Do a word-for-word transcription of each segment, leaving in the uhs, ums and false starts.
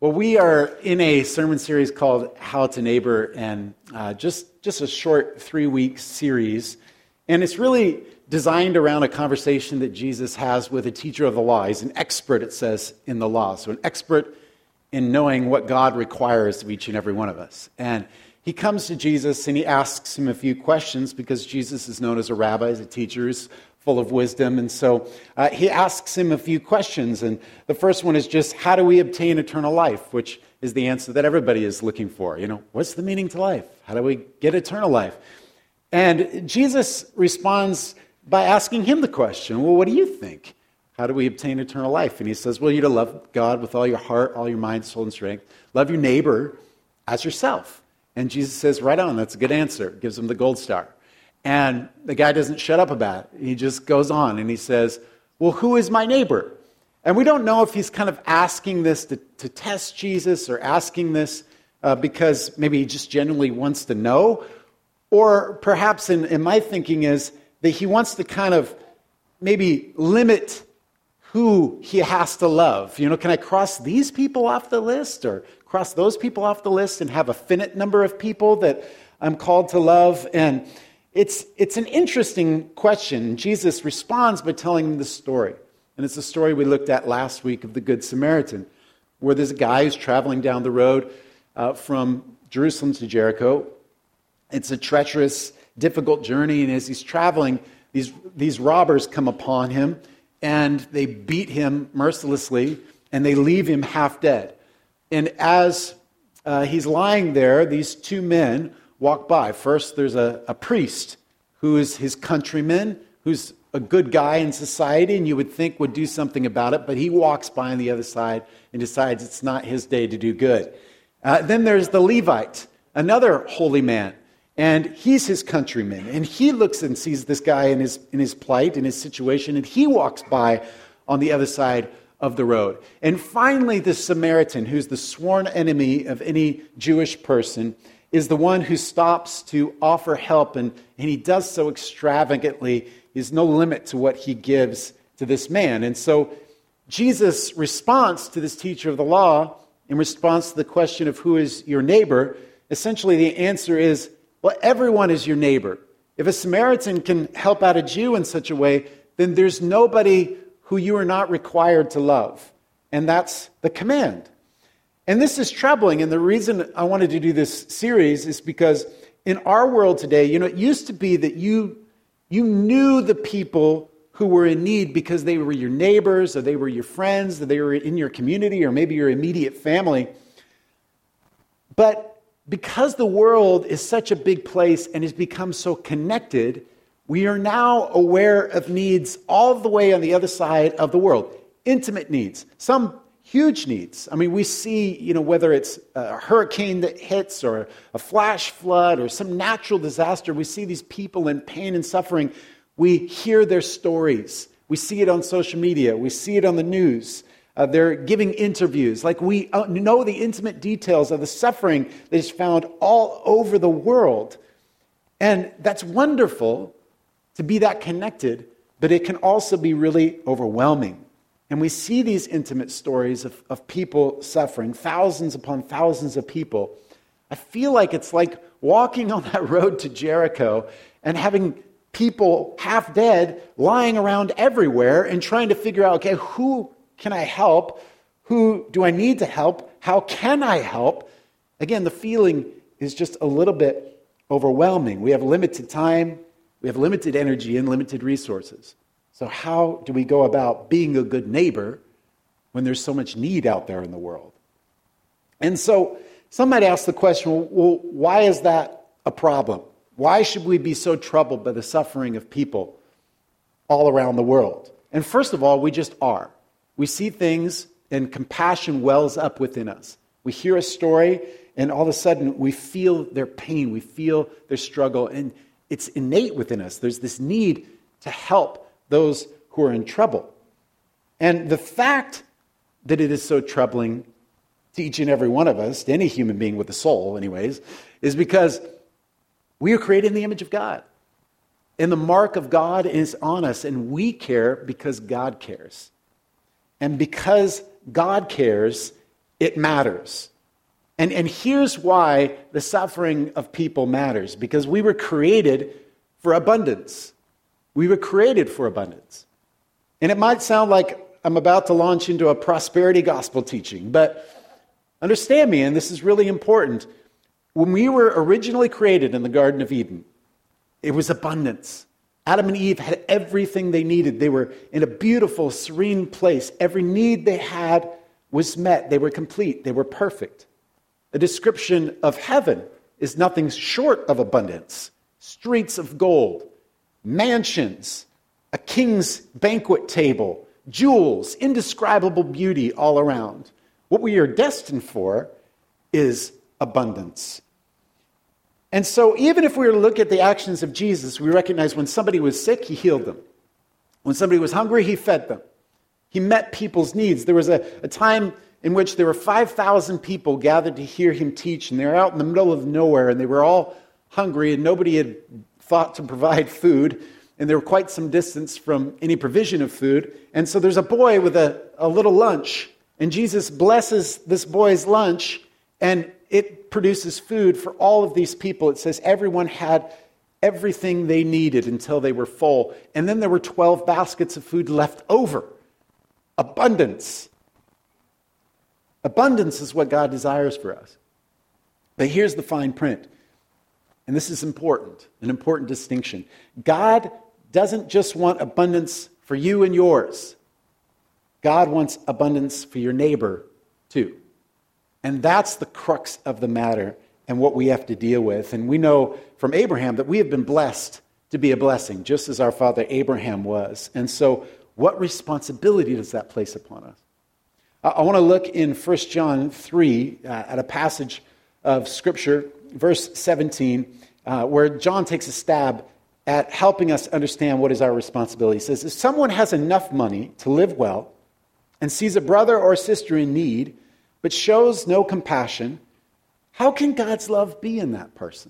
Well, we are in a sermon series called How to Neighbor, and uh, just, just a short three-week series. And it's really designed around a conversation that Jesus has with a teacher of the law. He's an expert, it says, in the law. So an expert in knowing what God requires of each and every one of us. And he comes to Jesus and he asks him a few questions because Jesus is known as a rabbi, as a teacher, is full of wisdom. And so uh, he asks him a few questions. And the first one is just, how do we obtain eternal life? Which is the answer that everybody is looking for. You know, what's the meaning to life? How do we get eternal life? And Jesus responds by asking him the question, well, what do you think? How do we obtain eternal life? And he says, well, you're to love God with all your heart, all your mind, soul, and strength. Love your neighbor as yourself. And Jesus says, right on, that's a good answer. Gives him the gold star. And the guy doesn't shut up about it. He just goes on and he says, well, who is my neighbor? And we don't know if he's kind of asking this to, to test Jesus or asking this uh, because maybe he just genuinely wants to know. Or perhaps in, in my thinking is that he wants to kind of maybe limit who he has to love. You know, can I cross these people off the list or cross those people off the list and have a finite number of people that I'm called to love? And It's it's an interesting question. Jesus responds by telling him the story. And it's the story we looked at last week of the Good Samaritan, where there's a guy who's traveling down the road uh, from Jerusalem to Jericho. It's a treacherous, difficult journey, and as he's traveling, these, these robbers come upon him, and they beat him mercilessly, and they leave him half dead. And as uh, he's lying there, these two men walk by. First, there's a, a priest who is his countryman, who's a good guy in society, and you would think would do something about it, but he walks by on the other side and decides it's not his day to do good. Uh, then there's the Levite, another holy man, and he's his countryman, and he looks and sees this guy in his in his plight, in his situation, and he walks by on the other side of the road. And finally, the Samaritan, who's the sworn enemy of any Jewish person, is the one who stops to offer help, and, and he does so extravagantly. There's no limit to what he gives to this man. And so Jesus' response to this teacher of the law, in response to the question of who is your neighbor, essentially the answer is, well, everyone is your neighbor. If a Samaritan can help out a Jew in such a way, then there's nobody who you are not required to love. And that's the command. And this is troubling, and the reason I wanted to do this series is because in our world today, you know, it used to be that you, you knew the people who were in need because they were your neighbors, or they were your friends, or they were in your community, or maybe your immediate family. But because the world is such a big place and has become so connected, we are now aware of needs all the way on the other side of the world. Intimate needs, some huge needs. I mean, we see, you know, whether it's a hurricane that hits or a flash flood or some natural disaster, we see these people in pain and suffering. We hear their stories. We see it on social media. We see it on the news. Uh, they're giving interviews. Like we know the intimate details of the suffering that is found all over the world. And that's wonderful to be that connected, but it can also be really overwhelming. And we see these intimate stories of, of people suffering, thousands upon thousands of people. I feel like it's like walking on that road to Jericho and having people half dead lying around everywhere and trying to figure out, okay, who can I help? Who do I need to help? How can I help? Again, the feeling is just a little bit overwhelming. We have limited time, we have limited energy and limited resources. So how do we go about being a good neighbor when there's so much need out there in the world? And so some might ask the question, well, why is that a problem? Why should we be so troubled by the suffering of people all around the world? And first of all, we just are. We see things and compassion wells up within us. We hear a story and all of a sudden we feel their pain, we feel their struggle, and it's innate within us. There's this need to help those who are in trouble. And the fact that it is so troubling to each and every one of us, to any human being with a soul anyways, is because we are created in the image of God. And the mark of God is on us, and we care because God cares. And because God cares, it matters. And, and here's why the suffering of people matters. Because we were created for abundance. We were created for abundance. And it might sound like I'm about to launch into a prosperity gospel teaching, but understand me, and this is really important. When we were originally created in the Garden of Eden, it was abundance. Adam and Eve had everything they needed. They were in a beautiful, serene place. Every need they had was met. They were complete. They were perfect. A description of heaven is nothing short of abundance. Streets of gold, mansions, a king's banquet table, jewels, indescribable beauty all around. What we are destined for is abundance. And so even if we were to look at the actions of Jesus, we recognize when somebody was sick, he healed them. When somebody was hungry, he fed them. He met people's needs. There was a, a time in which there were five thousand people gathered to hear him teach, and they were out in the middle of nowhere, and they were all hungry, and nobody had thought to provide food, and they were quite some distance from any provision of food. And so there's a boy with a, a little lunch, and Jesus blesses this boy's lunch, and it produces food for all of these people. It says everyone had everything they needed until they were full. And then there were twelve baskets of food left over. Abundance. Abundance is what God desires for us. But here's the fine print. And this is important, an important distinction. God doesn't just want abundance for you and yours. God wants abundance for your neighbor too. And that's the crux of the matter and what we have to deal with. And we know from Abraham that we have been blessed to be a blessing, just as our father Abraham was. And so what responsibility does that place upon us? I want to look in First John three uh, at a passage of Scripture, verse seventeen, uh, where John takes a stab at helping us understand what is our responsibility. He says, if someone has enough money to live well and sees a brother or sister in need, but shows no compassion, how can God's love be in that person?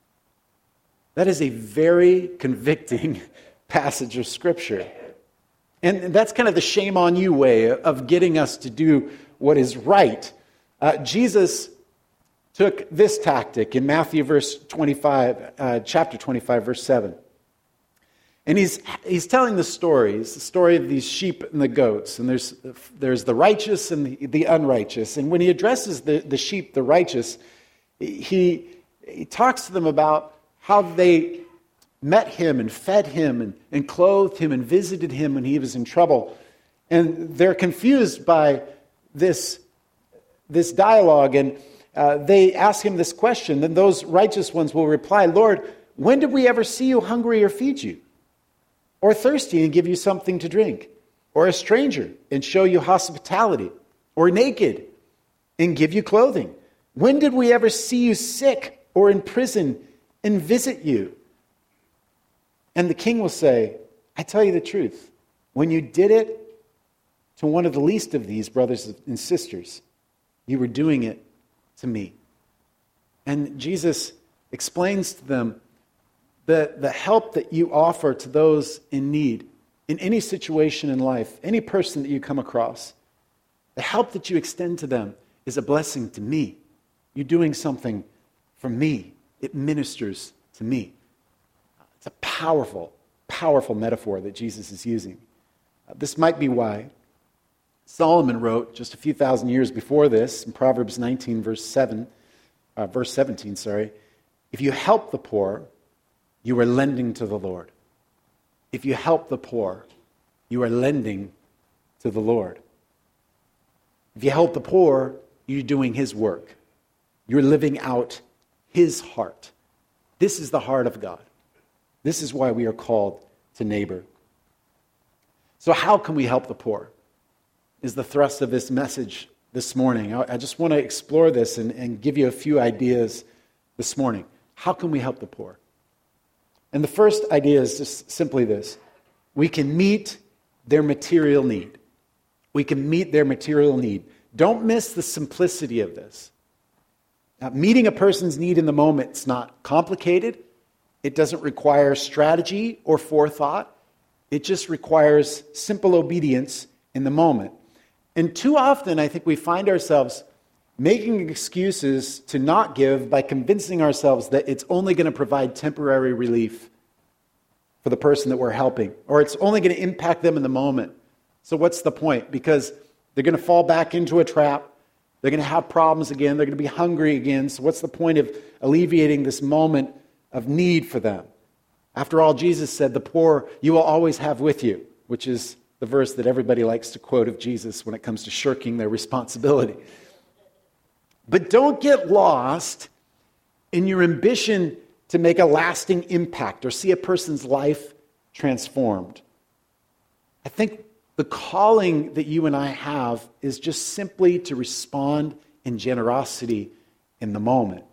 That is a very convicting passage of Scripture. And that's kind of the shame on you way of getting us to do what is right. Uh, Jesus took this tactic in Matthew verse twenty-five, uh, chapter twenty-five, verse seven. And he's he's telling the story. It's the story of these sheep and the goats. And there's there's the righteous and the, the unrighteous. And when he addresses the, the sheep, the righteous, he he talks to them about how they met him and fed him and, and clothed him and visited him when he was in trouble. And they're confused by this, this dialogue. And uh, they ask him this question. Then those righteous ones will reply, Lord, when did we ever see you hungry or feed you? Or thirsty and give you something to drink? Or a stranger and show you hospitality? Or naked and give you clothing? When did we ever see you sick or in prison and visit you? And the king will say, I tell you the truth. When you did it to one of the least of these brothers and sisters, you were doing it to me. And Jesus explains to them that the help that you offer to those in need, in any situation in life, any person that you come across, the help that you extend to them is a blessing to me. You're doing something for me. It ministers to me. It's a powerful, powerful metaphor that Jesus is using. Uh, this might be why Solomon wrote just a few thousand years before this, in Proverbs nineteen, verse seven, uh, verse seventeen, sorry, if you help the poor, you are lending to the Lord. If you help the poor, you are lending to the Lord. If you help the poor, you're doing his work. You're living out his heart. This is the heart of God. This is why we are called to neighbor. So how can we help the poor? Is the thrust of this message this morning. I just want to explore this and, and give you a few ideas this morning. How can we help the poor? And the first idea is just simply this. We can meet their material need. We can meet their material need. Don't miss the simplicity of this. Now, meeting a person's need in the moment is not complicated. It doesn't require strategy or forethought. It just requires simple obedience in the moment. And too often, I think we find ourselves making excuses to not give by convincing ourselves that it's only going to provide temporary relief for the person that we're helping, or it's only going to impact them in the moment. So what's the point? Because they're going to fall back into a trap. They're going to have problems again. They're going to be hungry again. So what's the point of alleviating this moment of need for them? After all, Jesus said, the poor you will always have with you, which is the verse that everybody likes to quote of Jesus when it comes to shirking their responsibility. But don't get lost in your ambition to make a lasting impact or see a person's life transformed. I think the calling that you and I have is just simply to respond in generosity in the moment.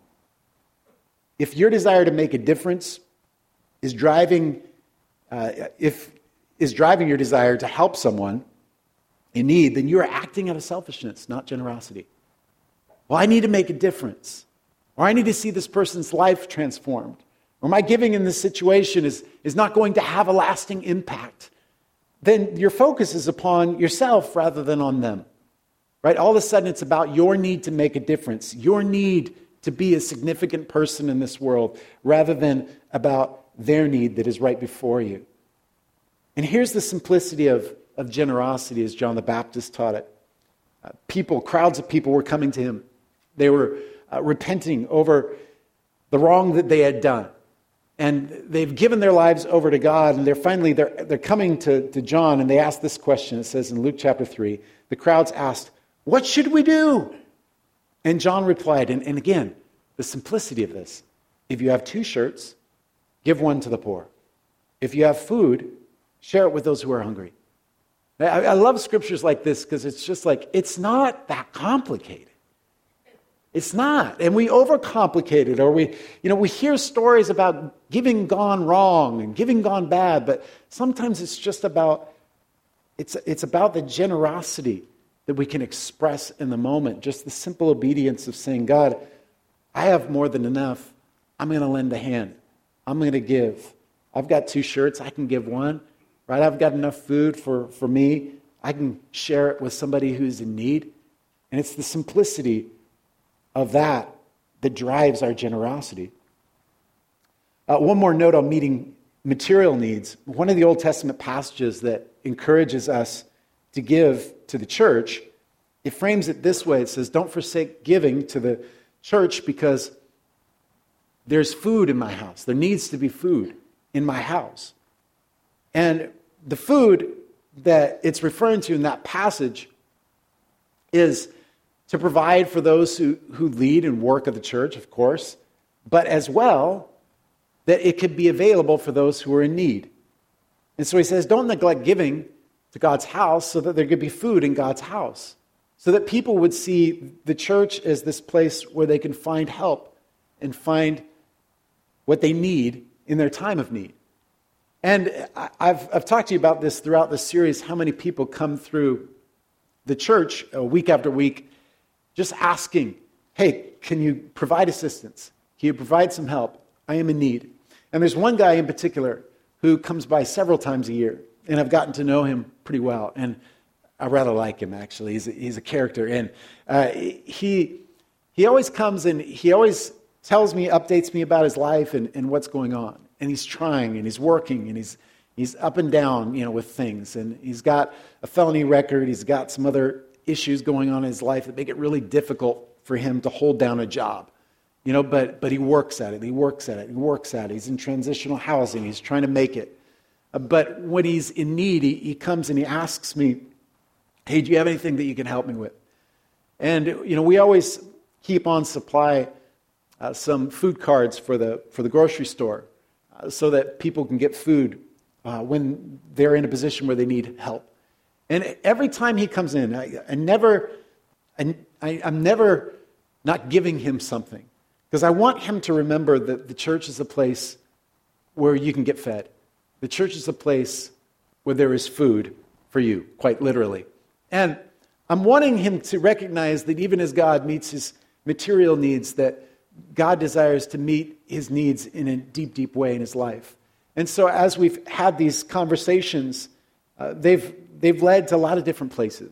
If your desire to make a difference is driving, uh, if is driving your desire to help someone in need, then you are acting out of selfishness, not generosity. Well, I need to make a difference, or I need to see this person's life transformed, or my giving in this situation is, is not going to have a lasting impact. Then your focus is upon yourself rather than on them. Right? All of a sudden, it's about your need to make a difference, your need to be a significant person in this world, rather than about their need that is right before you. And here's the simplicity of, of generosity as John the Baptist taught it. Uh, people, crowds of people were coming to him. They were uh, repenting over the wrong that they had done. And they've given their lives over to God, and they're finally, they're, they're coming to, to John, and they ask this question. It says in Luke chapter three, the crowds asked, "What should we do?" And John replied, and, and again, the simplicity of this. If you have two shirts, give one to the poor. If you have food, share it with those who are hungry. I, I love scriptures like this because it's just like, it's not that complicated. It's not. And we overcomplicate it, or we, you know, we hear stories about giving gone wrong and giving gone bad, but sometimes it's just about, it's, it's about the generosity that we can express in the moment. Just the simple obedience of saying, God, I have more than enough. I'm going to lend a hand. I'm going to give. I've got two shirts. I can give one. Right? I've got enough food for, for me. I can share it with somebody who's in need. And it's the simplicity of that that drives our generosity. Uh, one more note on meeting material needs. One of the Old Testament passages that encourages us to give to the church, it frames it this way. It says, don't forsake giving to the church because there's food in my house. There needs to be food in my house. And the food that it's referring to in that passage is to provide for those who, who lead and work of the church, of course, but as well that it could be available for those who are in need. And so he says, don't neglect giving to God's house so that there could be food in God's house, so that people would see the church as this place where they can find help and find what they need in their time of need. And I've, I've talked to you about this throughout the series, how many people come through the church uh, week after week just asking, hey, can you provide assistance? Can you provide some help? I am in need. And there's one guy in particular who comes by several times a year, and I've gotten to know him pretty well, and I rather like him, actually. He's a, he's a character, and uh, he he always comes and he always tells me, updates me about his life and, and what's going on. And he's trying, and he's working, and he's he's up and down, you know, with things. And he's got a felony record. He's got some other issues going on in his life that make it really difficult for him to hold down a job. You know, but but he works at it. He works at it. He works at it. He's in transitional housing. He's trying to make it. Uh, but when he's in need, he, he comes and he asks me, hey, do you have anything that you can help me with? And, you know, we always keep on supply uh, some food cards for the for the grocery store, so that people can get food uh, when they're in a position where they need help. And every time he comes in, I, I never, I, I, I'm never not giving him something, because I want him to remember that the church is a place where you can get fed. The church is a place where there is food for you, quite literally. And I'm wanting him to recognize that even as God meets his material needs, that God desires to meet his needs in a deep, deep way in his life. And so as we've had these conversations, uh, they've they've led to a lot of different places.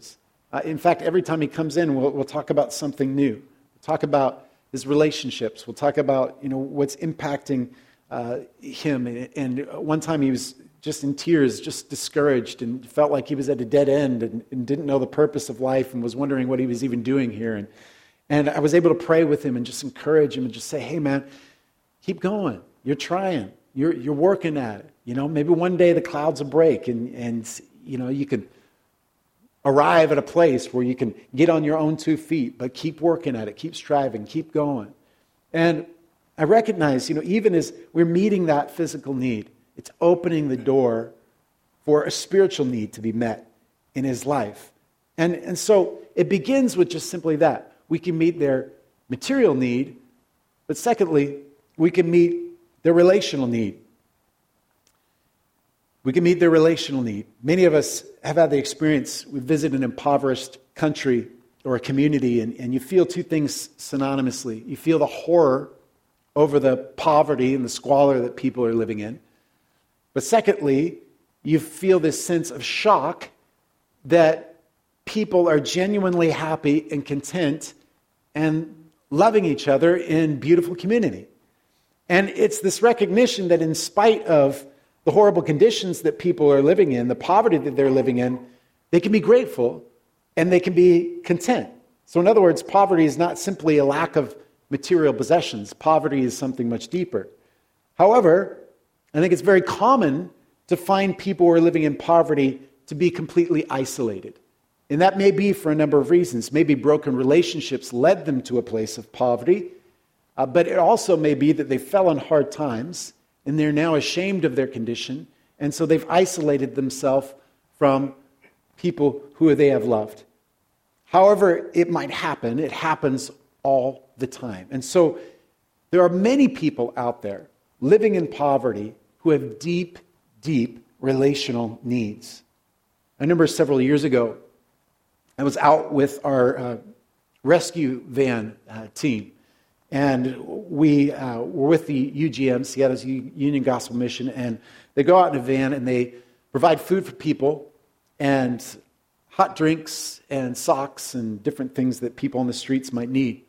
Uh, in fact, every time he comes in, we'll, we'll talk about something new. We'll talk about his relationships. We'll talk about, you know, what's impacting uh, him. And, and one time he was just in tears, just discouraged, and felt like he was at a dead end and, and didn't know the purpose of life and was wondering what he was even doing here. And, and I was able to pray with him and just encourage him and just say, hey, man, keep going. You're trying. You're, you're working at it. You know, maybe one day the clouds will break and, and you know, you could arrive at a place where you can get on your own two feet, but keep working at it, keep striving, keep going. And I recognize, you know, even as we're meeting that physical need, it's opening the door for a spiritual need to be met in his life. And, and so it begins with just simply that. We can meet their material need, but secondly, we can meet their relational need. We can meet their relational need. Many of us have had the experience, we visit an impoverished country or a community, and, and you feel two things synonymously. You feel the horror over the poverty and the squalor that people are living in. But secondly, you feel this sense of shock that people are genuinely happy and content and loving each other in beautiful community. And it's this recognition that in spite of the horrible conditions that people are living in, the poverty that they're living in, they can be grateful and they can be content. So in other words, poverty is not simply a lack of material possessions. Poverty is something much deeper. However, I think it's very common to find people who are living in poverty to be completely isolated. And that may be for a number of reasons. Maybe broken relationships led them to a place of poverty, uh, but it also may be that they fell on hard times and they're now ashamed of their condition, and so they've isolated themselves from people who they have loved. However it might happen, it happens all the time. And so there are many people out there living in poverty who have deep, deep relational needs. I remember several years ago, I was out with our uh, rescue van uh, team. And we uh, were with the U G M, Seattle's Union Gospel Mission, and they go out in a van and they provide food for people and hot drinks and socks and different things that people on the streets might need.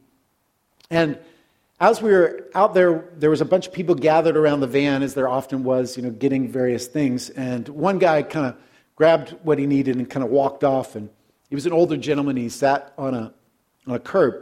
And as we were out there, there was a bunch of people gathered around the van, as there often was, you know, getting various things. And one guy kind of grabbed what he needed and kind of walked off. And he was an older gentleman. He sat on a on a curb.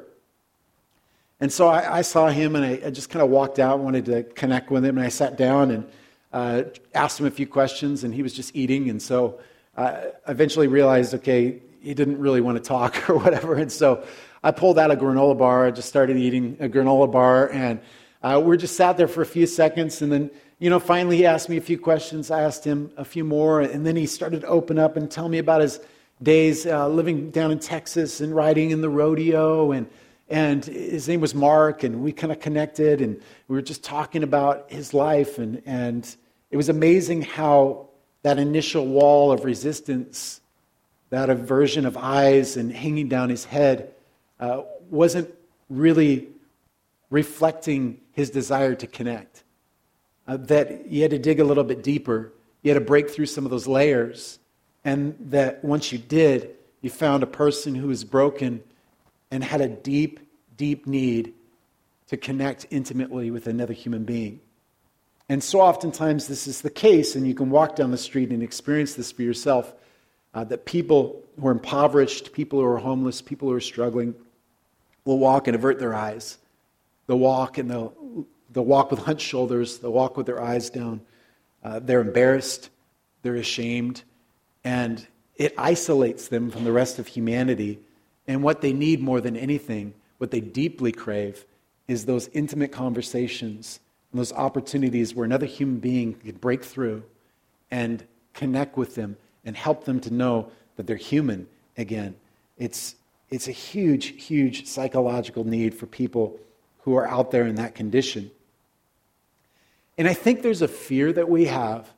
And so I, I saw him, and I, I just kind of walked out, wanted to connect with him, and I sat down and uh, asked him a few questions, and he was just eating. And so I eventually realized, okay, he didn't really want to talk or whatever. And so I pulled out a granola bar. I just started eating a granola bar, and uh, we just sat there for a few seconds. And then, you know, finally he asked me a few questions. I asked him a few more, and then he started to open up and tell me about his days uh, living down in Texas and riding in the rodeo. And and his name was Mark, and we kind of connected, and we were just talking about his life. And, and it was amazing how that initial wall of resistance, that aversion of eyes and hanging down his head, uh, wasn't really reflecting his desire to connect. Uh, that you had to dig a little bit deeper. You had to break through some of those layers. And that once you did, you found a person who was broken and had a deep, deep need to connect intimately with another human being. And so oftentimes this is the case, and you can walk down the street and experience this for yourself, uh, that people who are impoverished, people who are homeless, people who are struggling, will walk and avert their eyes. They'll walk and they'll, they'll walk with hunched shoulders. They'll walk with their eyes down. Uh, they're embarrassed. They're ashamed. And it isolates them from the rest of humanity. And what they need more than anything, what they deeply crave, is those intimate conversations and those opportunities where another human being can break through and connect with them and help them to know that they're human again. It's, it's a huge, huge psychological need for people who are out there in that condition. And I think there's a fear that we have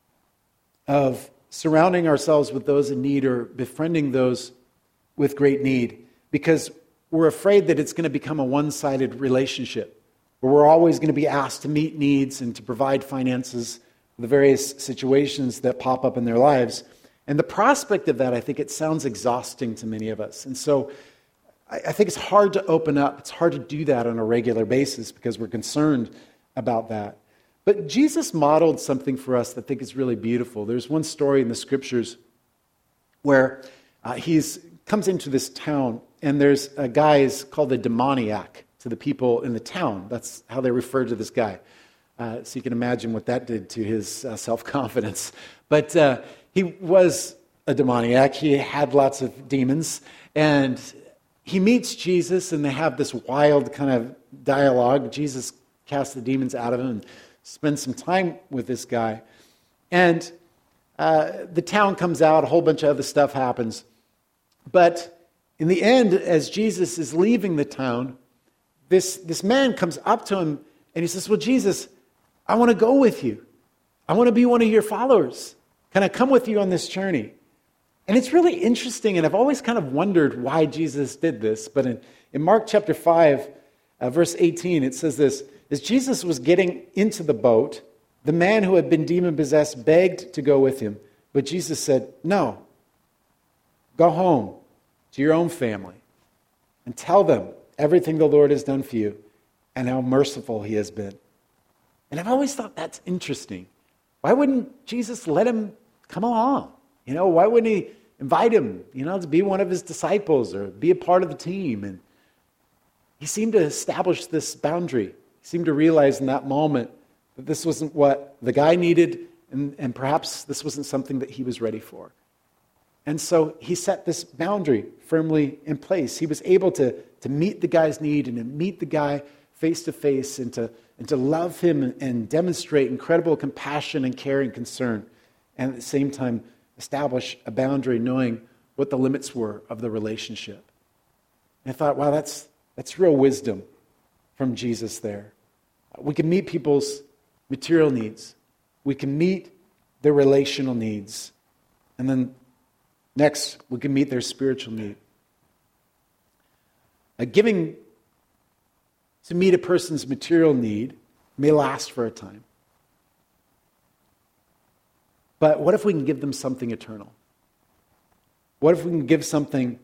of surrounding ourselves with those in need or befriending those with great need, because we're afraid that it's going to become a one-sided relationship where we're always going to be asked to meet needs and to provide finances for the various situations that pop up in their lives. And the prospect of that, I think it sounds exhausting to many of us. And so I, I think it's hard to open up. It's hard to do that on a regular basis because we're concerned about that. But Jesus modeled something for us that I think is really beautiful. There's one story in the scriptures where uh, he comes into this town, and there's a guy is called a demoniac to the people in the town. That's how they refer to this guy. Uh, so you can imagine what that did to his uh, self-confidence. But uh, he was a demoniac. He had lots of demons. And he meets Jesus, and they have this wild kind of dialogue. Jesus casts the demons out of him and spends some time with this guy. And uh, the town comes out. A whole bunch of other stuff happens. But in the end, as Jesus is leaving the town, this, this man comes up to him, and he says, well, Jesus, I want to go with you. I want to be one of your followers. Can I come with you on this journey? And it's really interesting, and I've always kind of wondered why Jesus did this. But in, in Mark chapter five, uh, verse eighteen, it says this, as Jesus was getting into the boat, the man who had been demon-possessed begged to go with him. But Jesus said, no, go home to your own family and tell them everything the Lord has done for you and how merciful he has been. And I've always thought that's interesting. Why wouldn't Jesus let him come along? You know, why wouldn't he invite him, you know, to be one of his disciples or be a part of the team? And he seemed to establish this boundary. He seemed to realize in that moment that this wasn't what the guy needed, and, and perhaps this wasn't something that he was ready for. And so he set this boundary firmly in place. He was able to, to meet the guy's need and to meet the guy face to face and to and to love him and, and demonstrate incredible compassion and care and concern, and at the same time establish a boundary knowing what the limits were of the relationship. And I thought, wow, that's that's real wisdom from Jesus there. We can meet people's material needs. We can meet their relational needs. And then next, we can meet their spiritual need. Uh, giving to meet a person's material need may last for a time. But what if we can give them something eternal? What if we can give something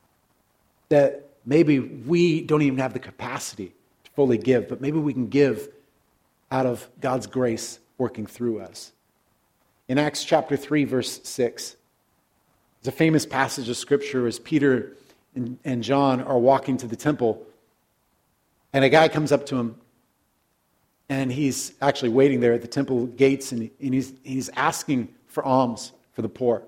that maybe we don't even have the capacity to fully give, but maybe we can give out of God's grace working through us? In Acts chapter three, verse six, there's a famous passage of Scripture as Peter and, and John are walking to the temple, and a guy comes up to him, and he's actually waiting there at the temple gates, and, and he's, he's asking for alms for the poor.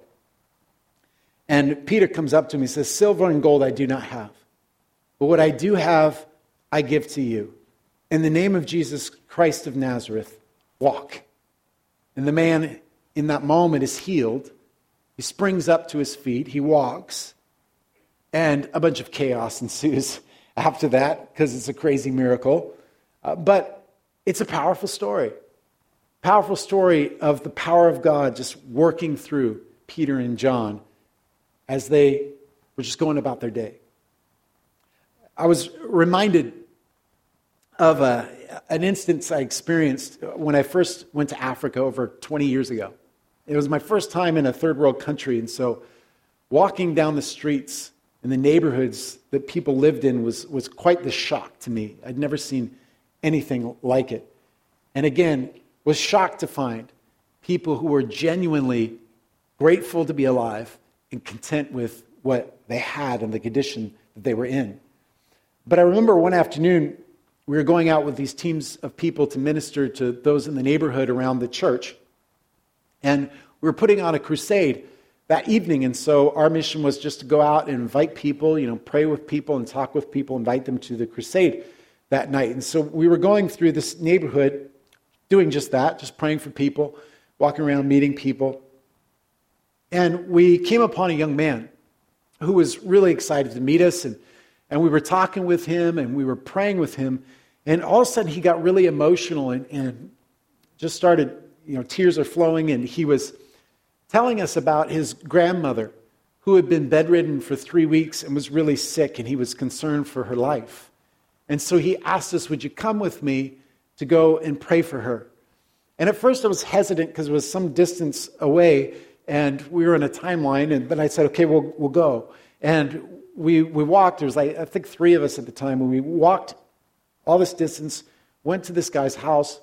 And Peter comes up to him, he says, silver and gold I do not have, but what I do have, I give to you. In the name of Jesus Christ of Nazareth, walk. And the man in that moment is healed. He springs up to his feet, he walks, and a bunch of chaos ensues after that, because it's a crazy miracle. Uh, but it's a powerful story. Powerful story of the power of God just working through Peter and John as they were just going about their day. I was reminded of a, an instance I experienced when I first went to Africa over twenty years ago. It was my first time in a third world country, and so walking down the streets in the neighborhoods that people lived in was, was quite the shock to me. I'd never seen anything like it. And again, was shocked to find people who were genuinely grateful to be alive and content with what they had and the condition that they were in. But I remember one afternoon, we were going out with these teams of people to minister to those in the neighborhood around the church. And we were putting on a crusade that evening, and so our mission was just to go out and invite people, you know, pray with people and talk with people, invite them to the crusade that night. And so we were going through this neighborhood doing just that, just praying for people, walking around, meeting people. And we came upon a young man who was really excited to meet us, and, and we were talking with him, and we were praying with him, and all of a sudden he got really emotional and, and just started, you know, tears are flowing, and he was telling us about his grandmother who had been bedridden for three weeks and was really sick, and he was concerned for her life. And so he asked us, would you come with me to go and pray for her? And at first I was hesitant because it was some distance away and we were in a timeline, and then I said, okay, we'll we'll go. And we we walked, there was like, I think three of us at the time, and we walked all this distance, went to this guy's house,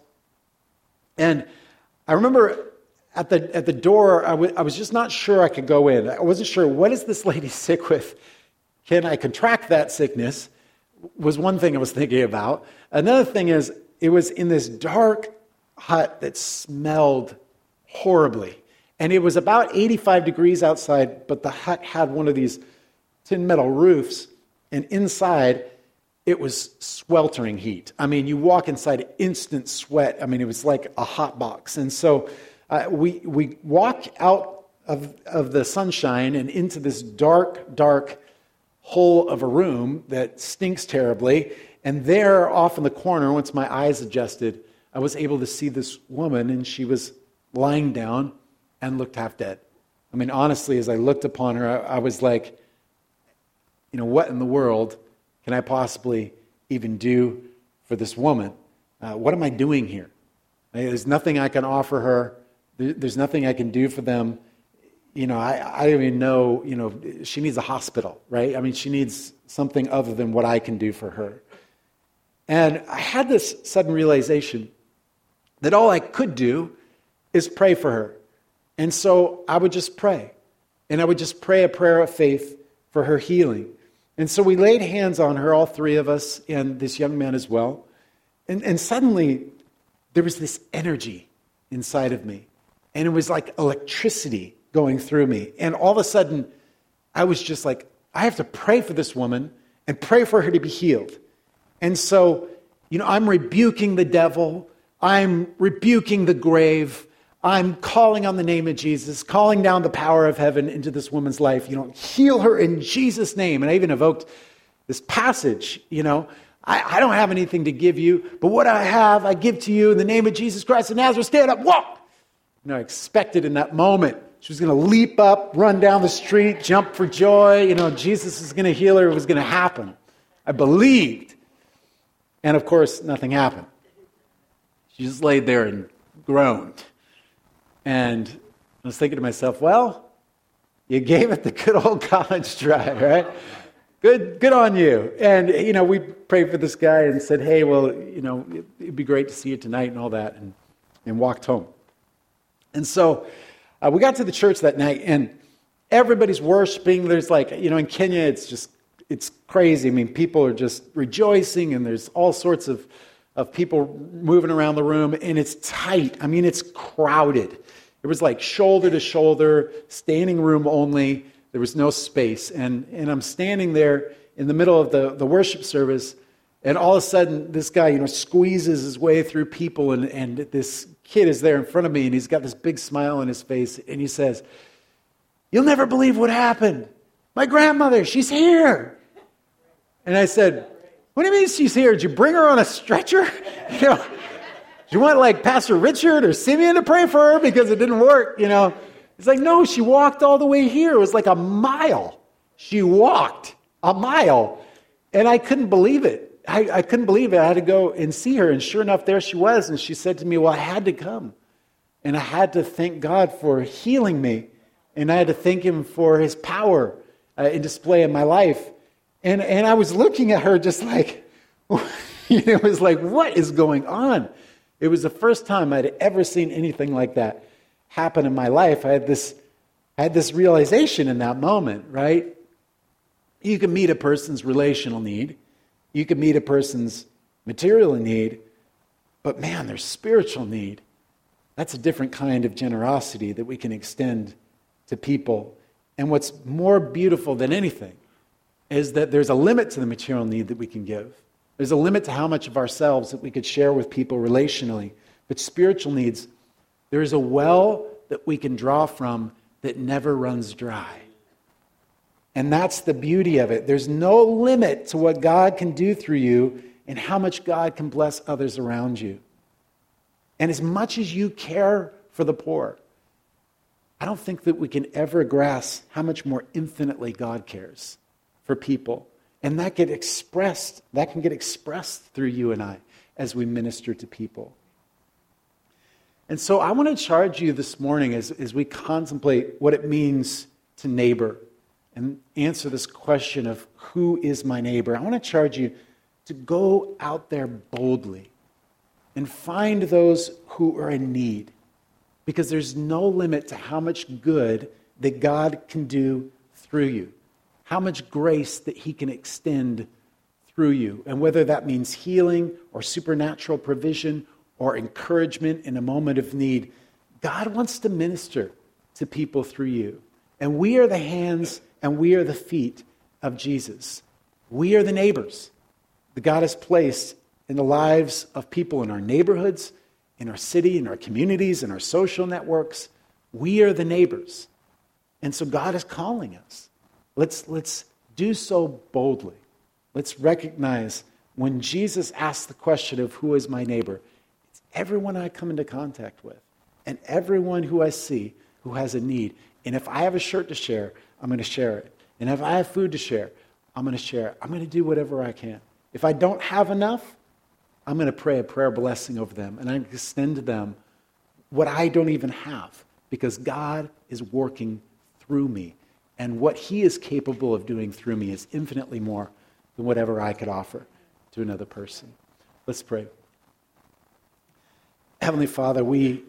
and I remember at the at the door, I, w- I was just not sure I could go in. I wasn't sure, what is this lady sick with? Can I contract that sickness? Was one thing I was thinking about. Another thing is, it was in this dark hut that smelled horribly. And it was about eighty-five degrees outside, but the hut had one of these tin metal roofs, and inside it was sweltering heat. I mean, you walk inside, instant sweat. I mean, it was like a hot box. And so uh, we we walk out of, of the sunshine and into this dark, dark hole of a room that stinks terribly. And there, off in the corner, once my eyes adjusted, I was able to see this woman, and she was lying down and looked half dead. I mean, honestly, as I looked upon her, I, I was like, you know, what in the world can I possibly even do for this woman? Uh, what am I doing here? There's nothing I can offer her. There, there's nothing I can do for them. You know, I, I don't even know, you know, she needs a hospital, right? I mean, she needs something other than what I can do for her. And I had this sudden realization that all I could do is pray for her. And so I would just pray. And I would just pray a prayer of faith for her healing. And so we laid hands on her, all three of us, and this young man as well. And, and suddenly, there was this energy inside of me. And it was like electricity going through me. And all of a sudden, I was just like, I have to pray for this woman and pray for her to be healed. And so, you know, I'm rebuking the devil. I'm rebuking the grave. I'm calling on the name of Jesus, calling down the power of heaven into this woman's life. You know, heal her in Jesus' name. And I even evoked this passage, you know, I, I don't have anything to give you, but what I have, I give to you in the name of Jesus Christ of Nazareth. Stand up, walk. You know, I expected in that moment she was going to leap up, run down the street, jump for joy. You know, Jesus is going to heal her. It was going to happen. I believed. And of course, nothing happened. She just laid there and groaned. And I was thinking to myself, well, you gave it the good old college try, right? Good good on you. And, you know, we prayed for this guy and said, hey, well, you know, it'd be great to see you tonight and all that, and, and walked home. And so uh, we got to the church that night, and everybody's worshiping. There's like, you know, in Kenya, it's just, it's crazy. I mean, people are just rejoicing, and there's all sorts of, of people moving around the room, and it's tight. I mean, it's crowded. It was like shoulder to shoulder, standing room only. There was no space. And, and I'm standing there in the middle of the, the worship service, and all of a sudden, this guy, you know, squeezes his way through people, and, and this kid is there in front of me, and he's got this big smile on his face, and he says, "You'll never believe what happened. My grandmother, she's here." And I said, "What do you mean she's here? Did you bring her on a stretcher? You know, do you want like Pastor Richard or Simeon to pray for her because it didn't work?" You know, it's like, no, she walked all the way here. It was like a mile. She walked a mile, and I couldn't believe it. I, I couldn't believe it. I had to go and see her, and sure enough, there she was. And she said to me, "Well, I had to come, and I had to thank God for healing me, and I had to thank Him for His power uh, in display in my life." And and I was looking at her just like, it was like, what is going on? It was the first time I'd ever seen anything like that happen in my life. I had this, I had this realization in that moment, right? You can meet a person's relational need. You can meet a person's material need. But man, their spiritual need, that's a different kind of generosity that we can extend to people. And what's more beautiful than anything is that there's a limit to the material need that we can give. There's a limit to how much of ourselves that we could share with people relationally. But spiritual needs, there is a well that we can draw from that never runs dry. And that's the beauty of it. There's no limit to what God can do through you and how much God can bless others around you. And as much as you care for the poor, I don't think that we can ever grasp how much more infinitely God cares for people. And that get expressed, that can get expressed through you and I as we minister to people. And so I want to charge you this morning as, as we contemplate what it means to neighbor and answer this question of who is my neighbor. I want to charge you to go out there boldly and find those who are in need, because there's no limit to how much good that God can do through you, how much grace that he can extend through you. And whether that means healing or supernatural provision or encouragement in a moment of need, God wants to minister to people through you. And we are the hands and we are the feet of Jesus. We are the neighbors that God has placed in the lives of people in our neighborhoods, in our city, in our communities, in our social networks. We are the neighbors. And so God is calling us. Let's, let's do so boldly. Let's recognize when Jesus asked the question of who is my neighbor, it's everyone I come into contact with and everyone who I see who has a need. And if I have a shirt to share, I'm going to share it. And if I have food to share, I'm going to share it. I'm going to do whatever I can. If I don't have enough, I'm going to pray a prayer blessing over them. And I extend to them what I don't even have, because God is working through me. And what he is capable of doing through me is infinitely more than whatever I could offer to another person. Let's pray. Heavenly Father, we,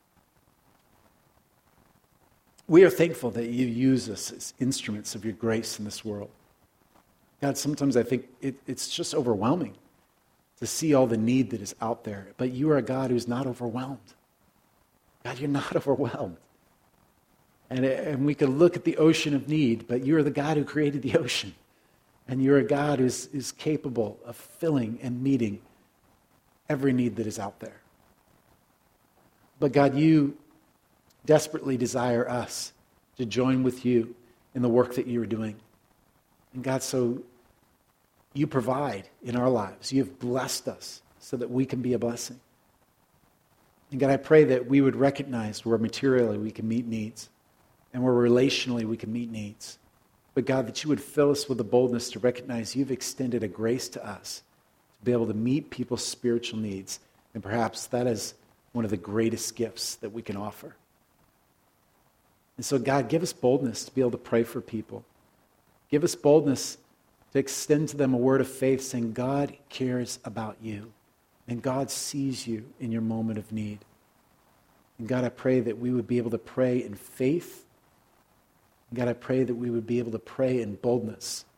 we are thankful that you use us as instruments of your grace in this world. God, sometimes I think it, it's just overwhelming to see all the need that is out there. But you are a God who's not overwhelmed. God, you're not overwhelmed. And, and we could look at the ocean of need, but you're the God who created the ocean. And you're a God who's is capable of filling and meeting every need that is out there. But God, you desperately desire us to join with you in the work that you are doing. And God, so you provide in our lives. You have blessed us so that we can be a blessing. And God, I pray that we would recognize where materially we can meet needs and where relationally we can meet needs. But God, that you would fill us with the boldness to recognize you've extended a grace to us to be able to meet people's spiritual needs. And perhaps that is one of the greatest gifts that we can offer. And so God, give us boldness to be able to pray for people. Give us boldness to extend to them a word of faith saying, God cares about you. And God sees you in your moment of need. And God, I pray that we would be able to pray in faith. God, I pray that we would be able to pray in boldness